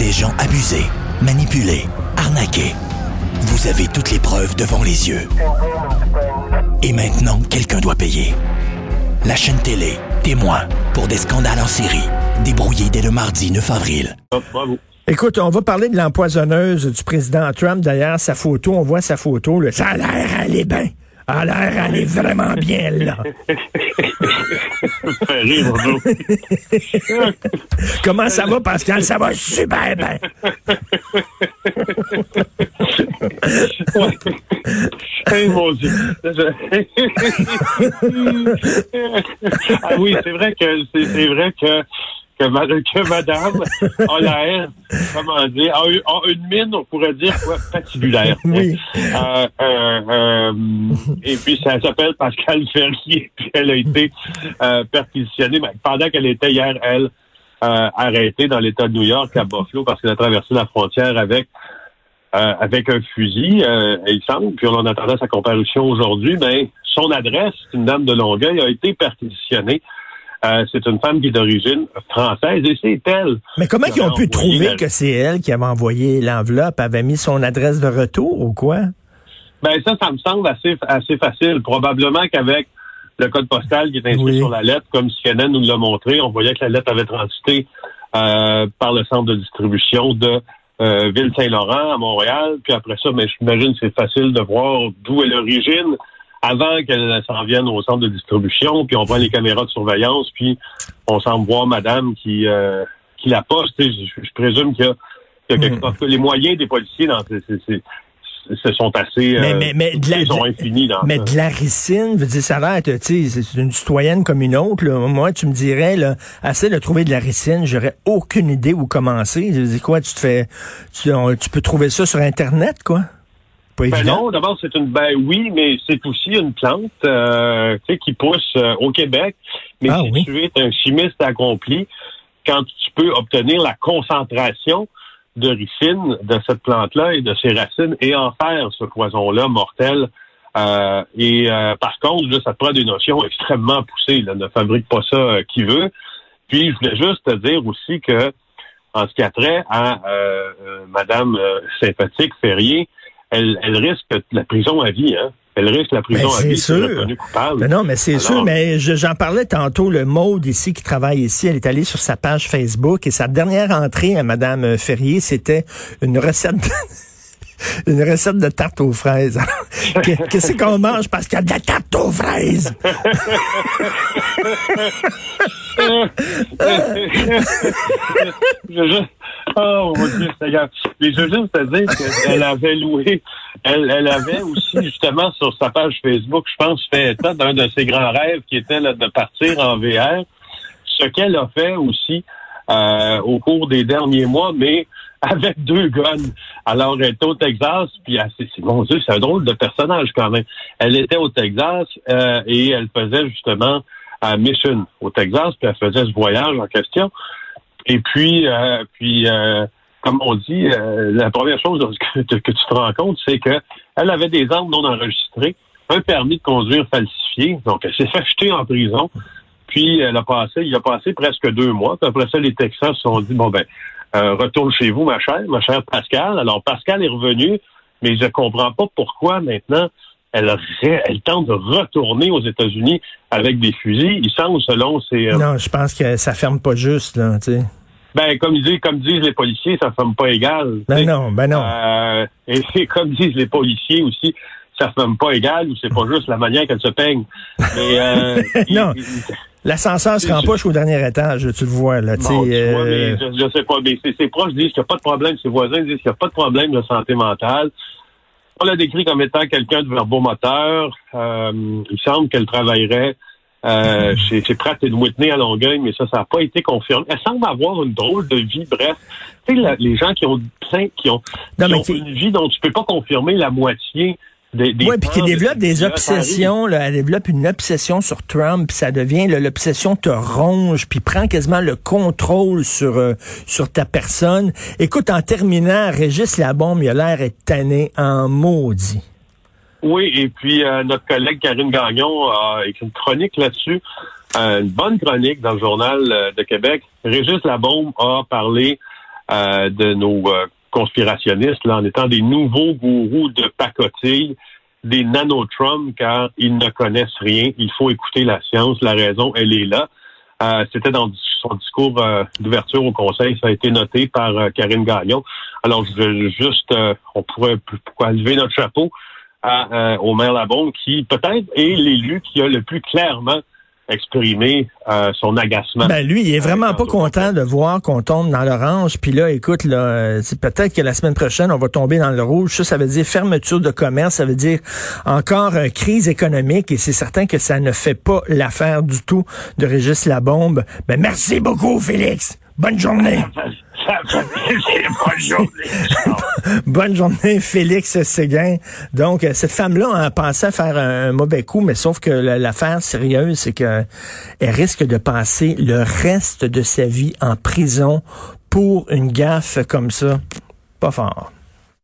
des gens abusés, manipulés, arnaqués. Vous avez toutes les preuves devant les yeux. Et maintenant, quelqu'un doit payer. La chaîne télé, témoin, pour des scandales en série, débrouillés dès le mardi 9 avril. Bravo. Écoute, on va parler de l'empoisonneuse du président Trump. D'ailleurs, sa photo, on voit sa photo. Là, ça a l'air, elle est bien. Elle a l'air, elle est vraiment bien, là. Ça fait rire, Bruno. Comment ça va, Pascal? Ça va super bien. Ouais. Hey, mon Dieu. Ah oui, c'est vrai que madame a l'air, comment dire, a une mine, on pourrait dire, quoi, patibulaire. Oui. Et puis, ça s'appelle Pascal Ferrier, puis elle a été perquisitionnée, pendant qu'elle était hier, elle, arrêtée dans l'État de New York, à Buffalo, parce qu'elle a traversé la frontière avec un fusil, il semble, puis on en attendait sa comparution aujourd'hui, mais son adresse, une dame de Longueuil, a été perquisitionnée. C'est une femme qui est d'origine française et c'est elle. Mais comment ils ont pu trouver que c'est elle qui avait envoyé l'enveloppe, avait mis son adresse de retour ou quoi? Ben ça me semble assez facile. Probablement qu'avec le code postal qui est inscrit sur la lettre, comme CNN nous l'a montré, on voyait que la lettre avait transité par le centre de distribution de Ville-Saint-Laurent à Montréal. Puis après ça, mais j'imagine que c'est facile de voir d'où est l'origine avant qu'elle s'en vienne au centre de distribution, puis on prend les caméras de surveillance, puis on semble voir madame qui la poste. Je présume qu'il y a quelque chose. Les moyens des policiers ce sont assez sont infinis dans mais de la ricine, veut dire, ça a l'air, c'est une citoyenne comme une autre. Là. Moi, tu me dirais, là, essaie de trouver de la ricine, j'aurais aucune idée où commencer. Je dis quoi, tu peux trouver ça sur Internet, quoi? Non, d'abord, oui, mais c'est aussi une plante qui pousse au Québec. Mais tu es un chimiste accompli, quand tu peux obtenir la concentration de ricine de cette plante-là et de ses racines et en faire ce poison-là mortel. Par contre, là, ça te prend des notions extrêmement poussées. Là, ne fabrique pas ça qui veut. Puis, je voulais juste te dire aussi que, en ce qui a trait à Madame Sympathique Ferrier, elle risque la prison à vie, hein? Elle risque la prison à vie si elle est reconnue coupable. Mais non, mais c'est sûr, mais j'en parlais tantôt, le Maude ici, qui travaille ici, elle est allée sur sa page Facebook et sa dernière entrée à Madame Ferrier, c'était une recette de tarte aux fraises. Qu'est-ce qu'on mange parce qu'il y a de la tarte aux fraises? Oh mon Dieu, Seigneur. Mais je veux juste te dire qu'elle avait loué, elle avait aussi justement sur sa page Facebook, je pense, fait état d'un de ses grands rêves qui était là, de partir en VR. Ce qu'elle a fait aussi au cours des derniers mois, mais avec 2 guns. Alors, elle était au Texas, puis mon Dieu, c'est un drôle de personnage quand même. Elle était au Texas et elle faisait justement à Mission au Texas, puis elle faisait ce voyage en question. Et puis comme on dit, la première chose que tu te rends compte, c'est que elle avait des armes non enregistrées, un permis de conduire falsifié, donc elle s'est fait jeter en prison. Puis il a passé presque 2 mois. Puis après ça, les Texans se sont dit retourne chez vous, ma chère Pascal. Alors Pascal est revenu, mais je comprends pas pourquoi maintenant elle tente de retourner aux États-Unis avec des fusils. Il semble, selon ses... Non, je pense que ça ferme pas juste, là, tu sais. Comme disent les policiers, ça ferme pas égal. Ben non. Et comme disent les policiers aussi, ça ferme pas égal, ou c'est pas juste la manière qu'elle se peigne. Mais, non. L'ascenseur se rend pas jusqu'au dernier étage, tu le vois, là, tu sais. Mais je sais pas, mais ses proches disent qu'il n'y a pas de problème, ses voisins disent qu'il n'y a pas de problème de santé mentale. On l'a décrit comme étant quelqu'un de verbomoteur. Il semble qu'elle travaillerait chez Pratt & Whitney à Longueuil, mais ça n'a pas été confirmé. Elle semble avoir une drôle de vie, bref. Tu sais, les gens qui ont une vie dont tu peux pas confirmer la moitié. Oui, puis qui développe des obsessions, là, elle développe une obsession sur Trump, puis ça devient, l'obsession te ronge, puis prend quasiment le contrôle sur ta personne. Écoute, en terminant, Régis Labombe, il a l'air d'être tanné en maudit. Oui, et puis notre collègue Karine Gagnon a écrit une chronique là-dessus, une bonne chronique dans le Journal de Québec. Régis Labombe a parlé de nos conspirationnistes, là, en étant des nouveaux gourous de pacotille, des nano-Trump, car ils ne connaissent rien. Il faut écouter la science. La raison, elle est là. C'était dans son discours d'ouverture au Conseil. Ça a été noté par Karine Gagnon. Alors, je veux juste, on pourrait lever notre chapeau au maire Labonde, qui peut-être est l'élu qui a le plus clairement exprimé son agacement. Ben lui, il est vraiment pas content de voir qu'on tombe dans l'orange. Puis là, écoute, là, c'est peut-être que la semaine prochaine, on va tomber dans le rouge. Ça veut dire fermeture de commerce, ça veut dire encore crise économique. Et c'est certain que ça ne fait pas l'affaire du tout de Régis Labombe. Ben merci beaucoup, Félix. Bonne journée. Bonne journée. Bonne journée, Félix Séguin. Donc, cette femme-là a pensé à faire un mauvais coup, mais sauf que l'affaire sérieuse, c'est qu'elle risque de passer le reste de sa vie en prison pour une gaffe comme ça. Pas fort.